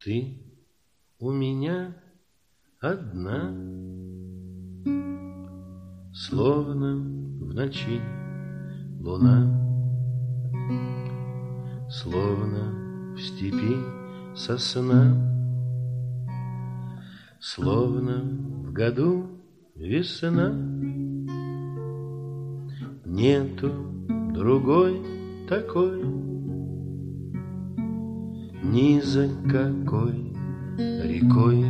Ты у меня одна, словно в ночи луна, словно в степи сосна, словно в году весна. Нету другой такой, ни за какой рекой.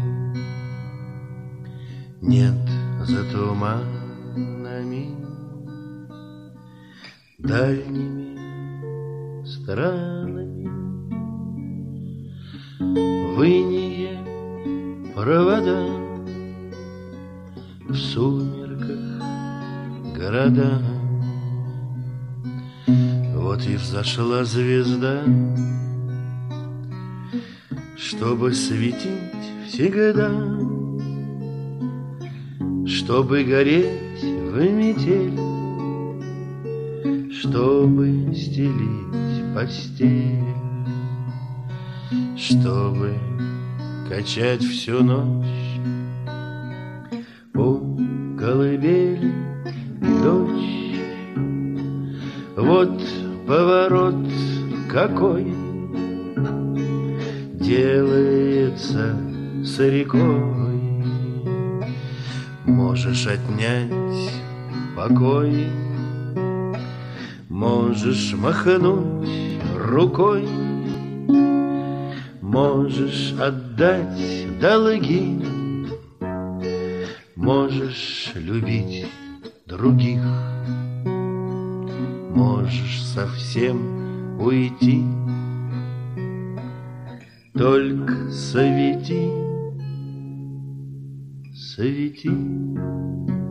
Нет за туманами, дальними странами, в инее провода, в сумерках города. Вот и взошла звезда, чтобы светить всегда, чтобы гореть в метель, чтобы стелить постель, чтобы качать всю ночь у колыбели дочь. Вот поворот какой делается с рекой. Можешь отнять покой, можешь махнуть рукой, можешь отдать долги, можешь любить других, можешь совсем уйти. Только свети, свети.